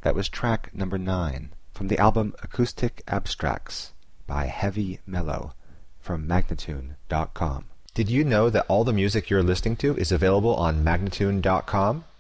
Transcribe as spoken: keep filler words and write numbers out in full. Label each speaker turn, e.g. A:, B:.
A: That was track number nine from the album Acoustic Abstracts by Heavy Mellow from Magnatune dot com. Did you know that all the music you're listening to is available on Magnatune dot com?